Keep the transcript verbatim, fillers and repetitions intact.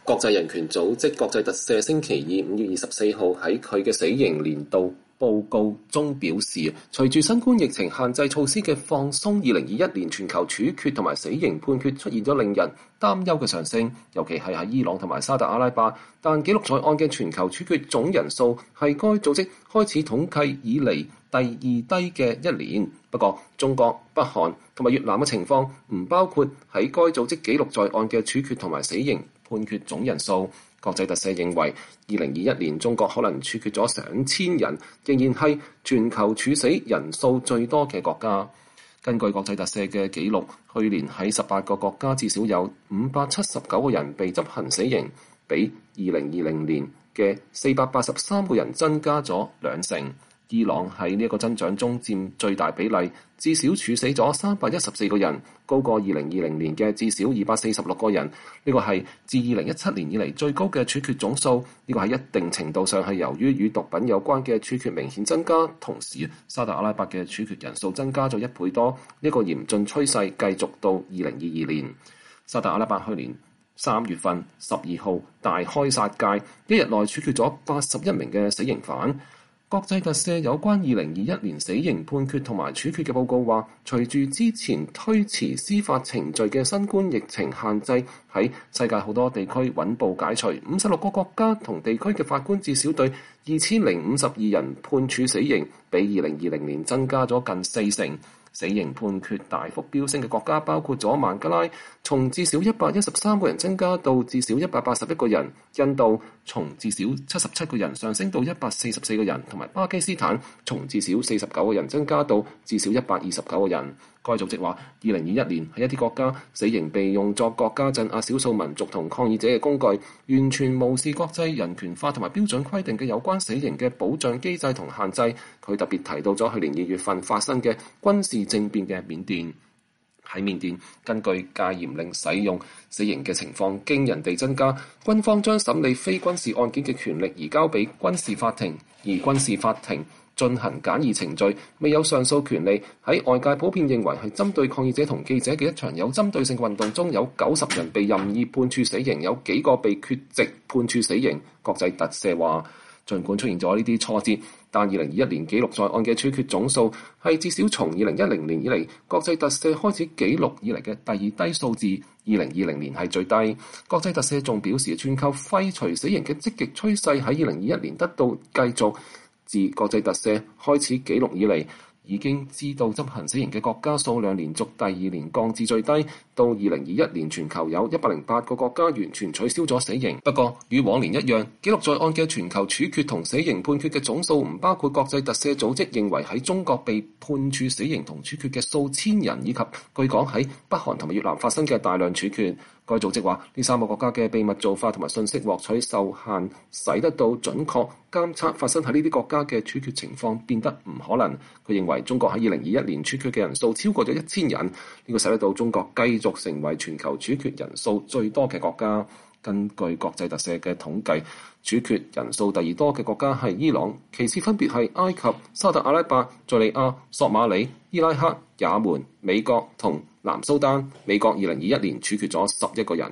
國際人權組織國際特赦星期二五月二十四號喺佢嘅死刑年度報告中表示，隨住新冠疫情限制措施嘅放鬆，二零二一年全球處決同埋死刑判決出現咗令人擔憂嘅上升，尤其係喺伊朗同埋沙特阿拉伯。但記錄在案嘅全球處決總人數係該組織開始統計以嚟第二低嘅一年。不過，中國、北韓同埋越南嘅情況唔包括喺該組織記錄在案嘅處決同埋死刑判決總人數。國際特赦認為，二零二一年中國可能處決咗上千人，仍然係全球處死人數最多嘅國家。根據國際特赦嘅記錄，去年喺十八個國家至少有五百七十九個人被執行死刑，比二零二零年嘅四百八十三個人增加咗兩成。伊朗喺呢一個增長中佔最大比例，至少處死咗三百一十四個人，高過二零二零年嘅至少二百四十六個人。呢個係自二零一七年以嚟最高嘅處決總數。呢個喺一定程度上係由於與毒品有關嘅處決明顯增加，同時沙特阿拉伯嘅處決人數增加咗一倍多。呢個嚴峻趨勢繼續到二零二二年。沙特阿拉伯去年三月份十二號大開殺戒，一日內處決咗八十一名嘅死刑犯。國際特赦有關二零二一年死刑判決同埋處決嘅報告話，隨住之前推遲司法程序嘅新冠疫情限制喺世界好多地區穩步解除，五十六個國家同地區嘅法官至少對二千零五十二人判處死刑，比二零二零年增加咗近四成。死刑判決大幅飆升嘅國家包括咗孟加拉，從至少一百一十三個人增加到至少一百八十一個人；印度從至少七十七個人上升到一百四十四個人，同埋巴基斯坦從至少四十九個人增加到至少一百二十九個人。該組織話，二零二一年喺一啲國家，死刑被用作國家鎮壓少數民族同抗議者嘅工具，完全無視國際人權法同埋標準規定嘅有關死刑嘅保障機制同限制。佢特別提到咗去年二月份發生嘅軍事政變嘅緬甸。喺緬甸，根據戒嚴令使用死刑嘅情況驚人地增加，軍方將審理非軍事案件嘅權力移交俾軍事法庭，而軍事法庭進行簡易程序，未有上訴權利。喺外界普遍認為係針對抗議者同記者嘅一場有針對性運動中，有九十人被任意判處死刑，有幾個被缺席判處死刑。國際特赦話，儘管出現咗呢啲挫折，但二零二一年記錄在案嘅處決總數係至少從二零一零年以嚟國際特赦開始記錄以嚟嘅第二低數字。二零二零年係最低。國際特赦仲表示，全球廢除死刑嘅積極趨勢喺二零二一年得到繼續。自國際特赦開始記錄以嚟，已經知道執行死刑嘅國家數量連續第二年降至最低，到二零二一年全球有一百零八個國家完全取消咗死刑。不過與往年一樣，記錄在案嘅全球處決同死刑判決嘅總數唔包括國際特赦組織認為喺中國被判處死刑同處決嘅數千人，以及據講喺北韓同埋越南發生嘅大量處決。該組織話，呢三個國家嘅秘密做法同埋信息獲取受限，使得到準確監測發生喺呢啲國家嘅處決情況變得唔可能。佢認為中國喺二零二一年處決嘅人數超過咗一千人，呢、這個使得到中國繼續成為全球處決人數最多嘅國家。根據國際特赦嘅統計，處決人數第二多嘅國家係伊朗，其次分別係埃及、沙特阿拉伯、敘利亞、索馬里、伊拉克、也門、美國同南蘇丹。美國二零二一年處決咗十一個人。